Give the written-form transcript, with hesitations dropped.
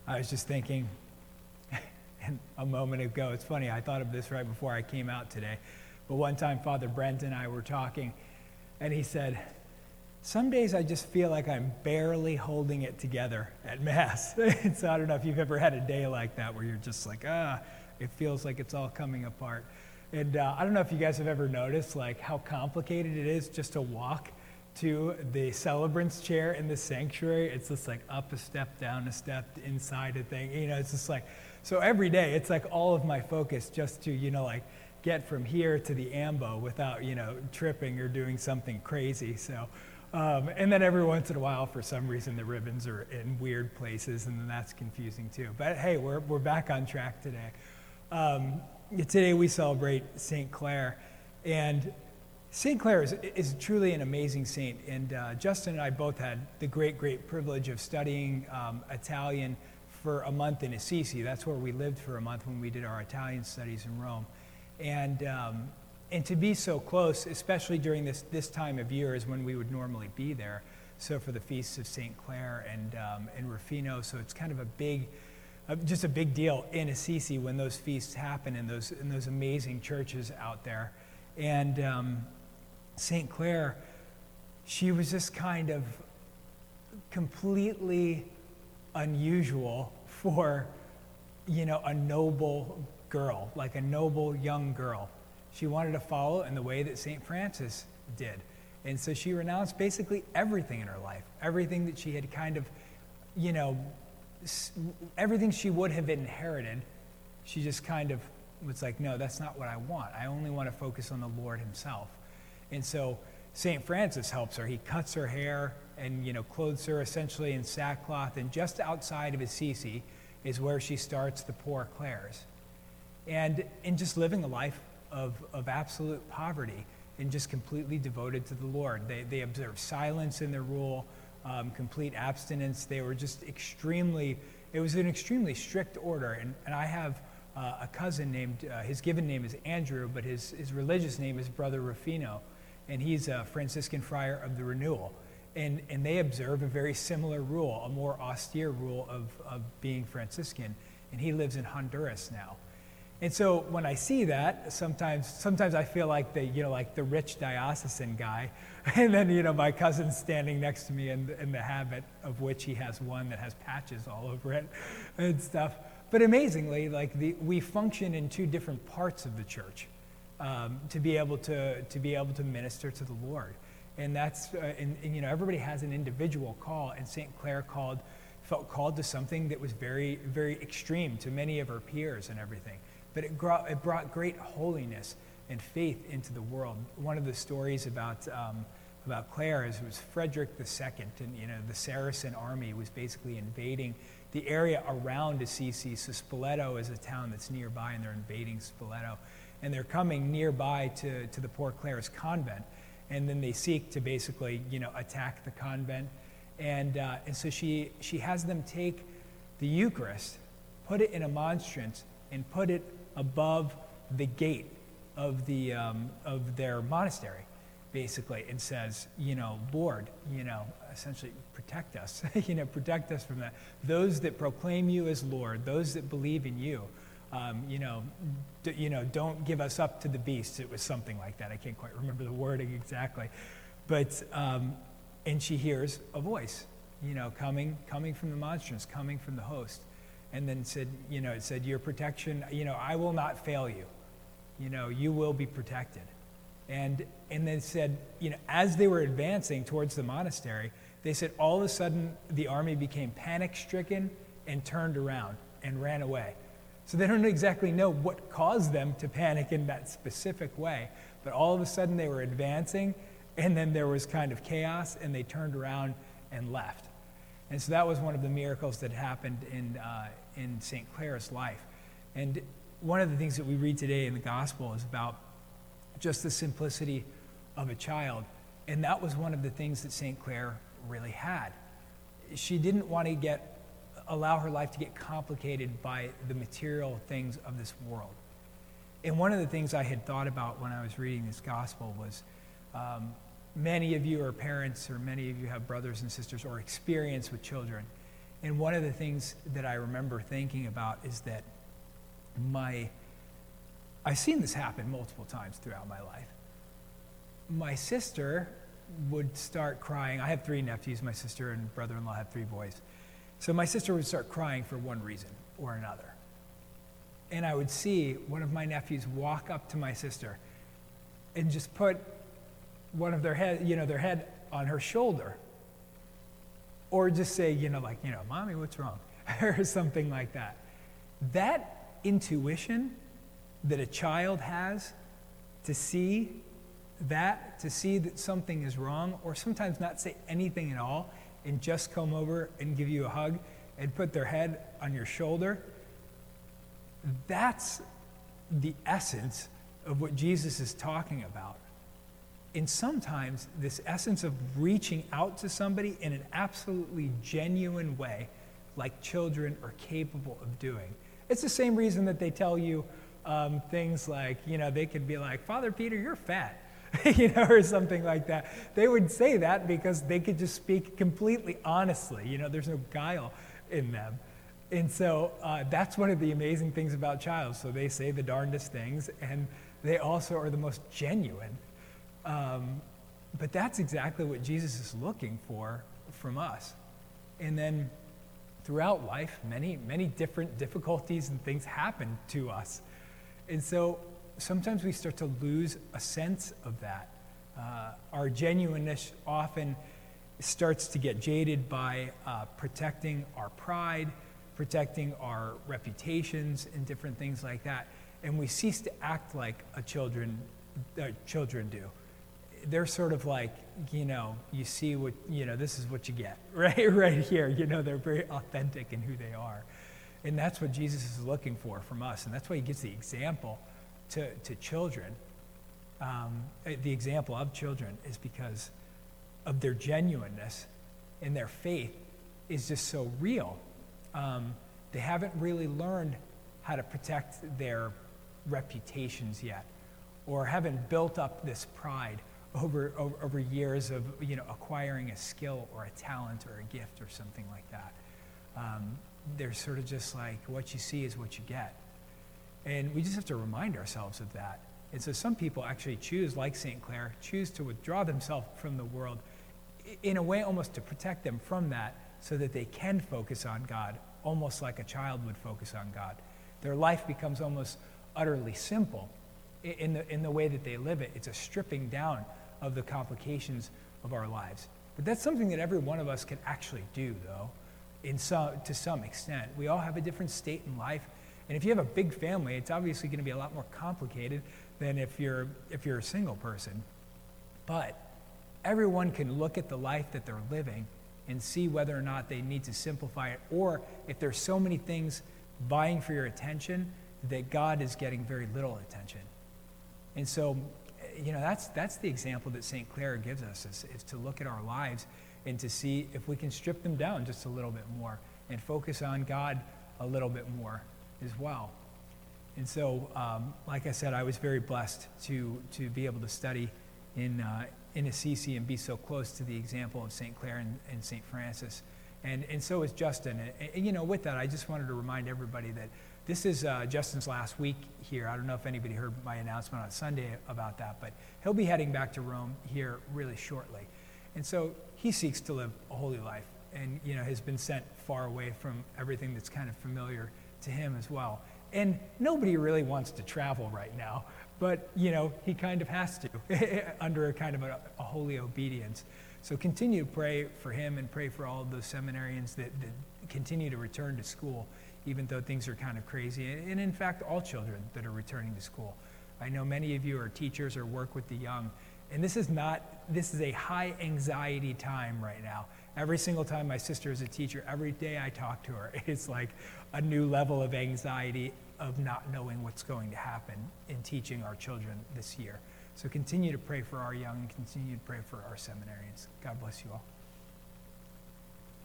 I was just thinking and a moment ago, it's funny, I thought of this right before I came out today, but one time Father Brent and I were talking, and he said, some days I just feel like I'm barely holding it together at Mass. And so I don't know if you've ever had a day like that where you're just like, it feels like it's all coming apart. And I don't know if you guys have ever noticed like how complicated it is just to walk to the celebrant's chair in the sanctuary. It's just like up a step, down a step, inside a thing. It's just like, so every day it's like all of my focus just to, like get from here to the ambo without, tripping or doing something crazy. So, and then every once in a while, for some reason, the ribbons are in weird places, and then that's confusing too. But hey, we're back on track today. Today we celebrate St. Clare, and St. Clare is truly an amazing saint. And Justin and I both had the great privilege of studying Italian for a month in Assisi. That's where we lived for a month when we did our Italian studies in Rome. And to be so close, especially during this time of year, is when we would normally be there. So for the feasts of St. Clare and Rufino, so it's kind of just a big deal in Assisi when those feasts happen in those amazing churches out there. And St. Clare, she was just kind of completely unusual for, a noble girl, like a noble young girl. She wanted to follow in the way that St. Francis did. And so she renounced basically everything in her life, everything that she had kind of, everything she would have inherited. She just kind of was like, no, that's not what I want. I only want to focus on the Lord himself. And so St. Francis helps her. He cuts her hair and, clothes her essentially in sackcloth. And just outside of Assisi is where she starts the Poor Clares. And in just living a life of absolute poverty and just completely devoted to the Lord. They observed silence in their rule, complete abstinence. They were just it was an extremely strict order. And I have a cousin named, his given name is Andrew, but his religious name is Brother Rufino. And he's a Franciscan friar of the Renewal. And they observe a very similar rule, a more austere rule of being Franciscan. And he lives in Honduras now. And so when I see that, sometimes I feel like the rich diocesan guy, and then my cousin's standing next to me in the habit of which he has one that has patches all over it and stuff. But amazingly, we function in two different parts of the church to be able to minister to the Lord, and that's everybody has an individual call, and St. Clare felt called to something that was very very extreme to many of her peers and everything. But it brought great holiness and faith into the world. One of the stories about Clare is it was Frederick II, and the Saracen army was basically invading the area around Assisi. So Spoleto is a town that's nearby, and they're invading Spoleto, and they're coming nearby to the Poor Clares convent, and then they seek to basically attack the convent, and so she has them take the Eucharist, put it in a monstrance, and put it above the gate of their monastery, basically, and says, Lord, essentially protect us, protect us from that. Those that proclaim you as Lord, those that believe in you, don't give us up to the beasts. It was something like that. I can't quite remember the wording exactly, but and she hears a voice, coming from the monstrance, coming from the host. And then it said, your protection, I will not fail you. You will be protected. And then it said, as they were advancing towards the monastery, they said all of a sudden the army became panic-stricken and turned around and ran away. So they don't exactly know what caused them to panic in that specific way, but all of a sudden they were advancing, and then there was kind of chaos, and they turned around and left. And so that was one of the miracles that happened in St. Clare's life. And one of the things that we read today in the gospel is about just the simplicity of a child. And that was one of the things that St. Clare really had. She didn't want to allow her life to get complicated by the material things of this world. And one of the things I had thought about when I was reading this gospel was many of you are parents, or many of you have brothers and sisters or experience with children. And one of the things that I remember thinking about is that I've seen this happen multiple times throughout my life. My sister would start crying. I have 3 nephews. My sister and brother-in-law have 3 boys. So my sister would start crying for one reason or another. And I would see one of my nephews walk up to my sister and just put one of their head on her shoulder. Or just say, Mommy, what's wrong? Or something like that. That intuition that a child has to see that something is wrong, or sometimes not say anything at all and just come over and give you a hug and put their head on your shoulder, that's the essence of what Jesus is talking about. And sometimes this essence of reaching out to somebody in an absolutely genuine way, like children are capable of doing. It's the same reason that they tell you things like, they could be like, Father Peter, you're fat, or something like that. They would say that because they could just speak completely honestly. There's no guile in them. And so that's one of the amazing things about child. So they say the darndest things, and they also are the most genuine. But that's exactly what Jesus is looking for from us. And then throughout life, many, many different difficulties and things happen to us. And so sometimes we start to lose a sense of that. Our genuineness often starts to get jaded by protecting our pride, protecting our reputations, and different things like that. And we cease to act like children do. They're sort of like, you see what, this is what you get, right here. They're very authentic in who they are. And that's what Jesus is looking for from us. And that's why he gives the example to children. The example of children is because of their genuineness, and their faith is just so real. They haven't really learned how to protect their reputations yet, or haven't built up this pride over years of acquiring a skill or a talent or a gift or something like that. They're sort of just like, what you see is what you get. And we just have to remind ourselves of that. And so some people actually choose, like St. Clare, choose to withdraw themselves from the world in a way almost to protect them from that, so that they can focus on God, almost like a child would focus on God. Their life becomes almost utterly simple in the way that they live it. It's a stripping down of the complications of our lives. But that's something that every one of us can actually do, though, to some extent. We all have a different state in life. And if you have a big family, it's obviously going to be a lot more complicated than if you're a single person. But everyone can look at the life that they're living and see whether or not they need to simplify it, or if there's so many things vying for your attention that God is getting very little attention. And so, that's the example that St. Clare gives us, is to look at our lives and to see if we can strip them down just a little bit more and focus on God a little bit more as well. And so, like I said, I was very blessed to be able to study in Assisi and be so close to the example of St. Clare and St. Francis. And so is Justin. And with that, I just wanted to remind everybody that this is Justin's last week here. I don't know if anybody heard my announcement on Sunday about that, but he'll be heading back to Rome here really shortly. And so he seeks to live a holy life, and has been sent far away from everything that's kind of familiar to him as well. And nobody really wants to travel right now, but he kind of has to under a kind of a holy obedience. So continue to pray for him and pray for all of those seminarians that continue to return to school, even though things are kind of crazy. And in fact, all children that are returning to school. I know many of you are teachers or work with the young, and this is a high anxiety time right now. Every single time my sister is a teacher, every day I talk to her, it's like a new level of anxiety of not knowing what's going to happen in teaching our children this year. So continue to pray for our young, and continue to pray for our seminarians. God bless you all.